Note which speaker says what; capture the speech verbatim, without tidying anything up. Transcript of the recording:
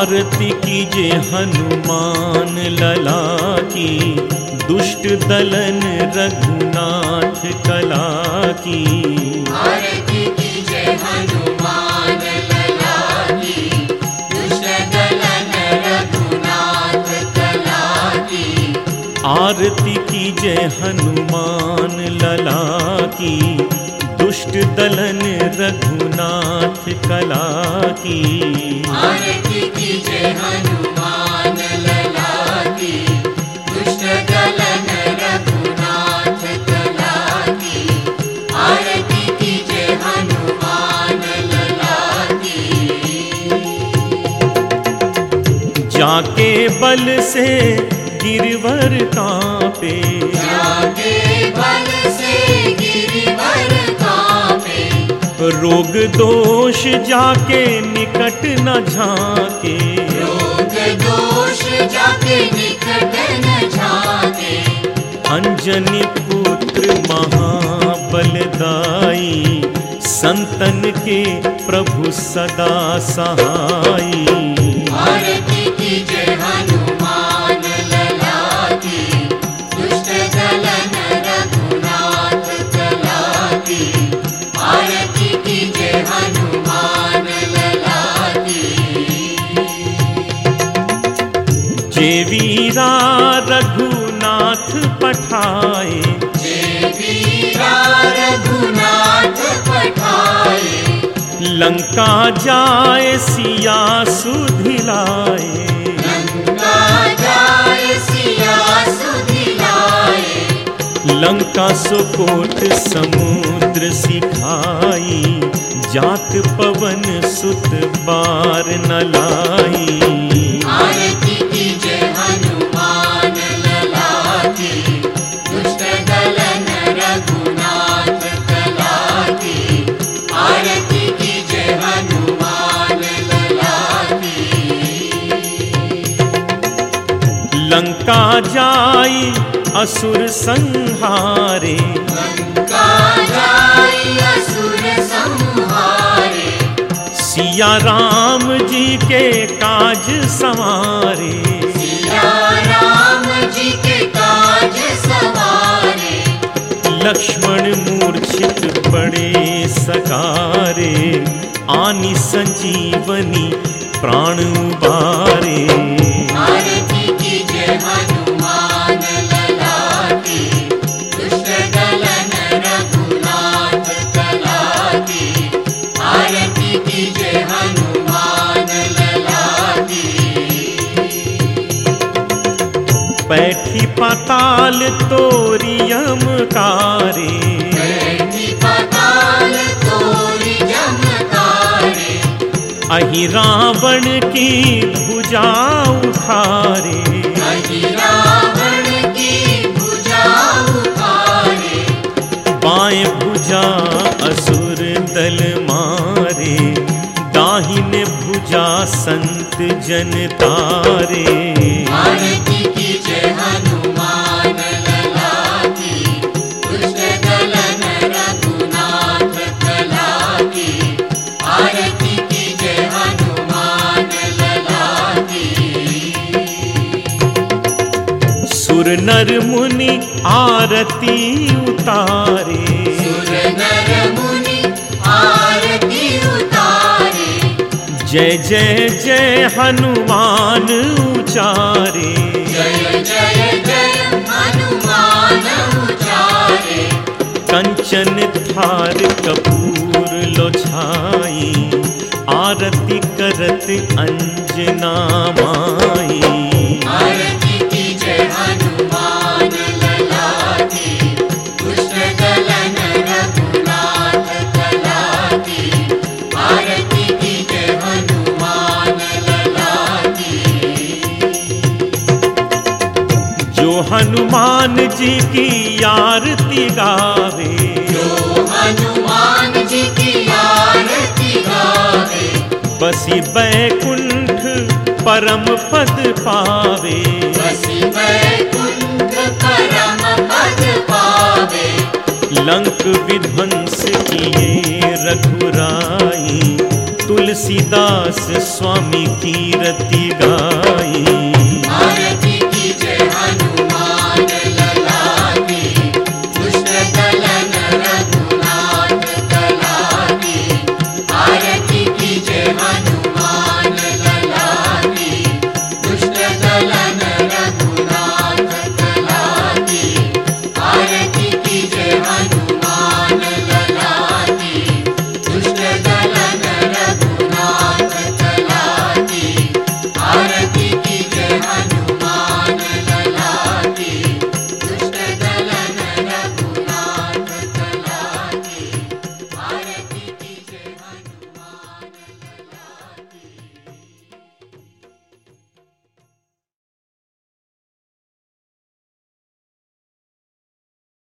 Speaker 1: आरती कीजे हनुमान लला की, दुष्ट दलन रघुनाथ कला की।
Speaker 2: आरती कीजे हनुमान लला की, दुष्ट दलन रघुनाथ कला की।
Speaker 1: आरती कीजे हनुमान लला की, दुष्ट दलन रघुनाथ कला की।
Speaker 2: आरती कीजे हनुमान लला की, दुष्ट दलन रघुनाथ कला की। आरती कीजे हनुमान लला की।
Speaker 1: जाके बल से गिरवर कांपे,
Speaker 2: जाके बल से गिरवर कांपे।
Speaker 1: रोग दोष जाके निकट न झाके,
Speaker 2: रोग दोष जाके निकट न झाके।
Speaker 1: अंजनी पुत्र महाबलदाई, संतन के प्रभु सदा सहाई।
Speaker 2: आरती कीजे हनुमान लला की, दुष्ट दलन रघुनाथ कला की। आरती कीजे हनुमान लला की।
Speaker 1: जे वीरा रघुनाथ पठाए,
Speaker 2: जे वीरा रघुनाथ पठाए।
Speaker 1: लंका जाए सिया सुधिलाए,
Speaker 2: लंका जाए सिया सुधिलाए।
Speaker 1: लंका सुकोट समुद्र सिखाई, जात पवन सुत बार न लाई।
Speaker 2: आरती कीजे हनुमान लला की, दुष्ट दलन रघुनाथ कला की। आरती कीजे हनुमान लला की।
Speaker 1: लंका जाई असुर संहारे,
Speaker 2: लंका जाई असुर संहारे।
Speaker 1: सिया राम जी के काज संवारे,
Speaker 2: सिया राम जी के काज सवारे।
Speaker 1: लक्ष्मण मूर्छित पड़े सकारे, आनी संजीवनी प्राण उबारे।
Speaker 2: आरती कीजे हनुमान लला की, दुष्ट दलन रघुनाथ कला की। आरती कीजे हनुमान लला की।
Speaker 1: पैठी पाताल तोरी यमकारे,
Speaker 2: बैठी पाताल तोरी जमकारे।
Speaker 1: अहि रावण की भुजा उखारे,
Speaker 2: अहि रावण की भुजा उखारे।
Speaker 1: बाएं भुजा असुर दल मारे, दाहिने भुजा संत जन तारे।
Speaker 2: आरती कीजे हनुमान लला की, दुष्ट दलन रघुनाथ कला की। आरती कीजे हनुमान लला की।
Speaker 1: सुर नर मुनि आरती उतारे,
Speaker 2: सुर नर मुनि आरती उतारे।
Speaker 1: जय जय जय हनुमान उचारे।
Speaker 2: जय जय जय हनुमान उचारे।
Speaker 1: कंचन थार कपूर लो छाई, आरती करत अंजना माई।
Speaker 2: आरती कीजे हनुमान लला की, दुष्ट दलन रघुनाथ कला की। आरती कीजे हनुमान लला की।
Speaker 1: जो हनुमान जी की आरती गावे,
Speaker 2: जो हनुमान जी की आरती गावे।
Speaker 1: बसी बैकुंठ परम पद पावे।
Speaker 2: बसी बैकुंठ परम पद पावे।
Speaker 1: लंक विध्वंस किए रघुराई, तुलसीदास स्वामी की रति गाई।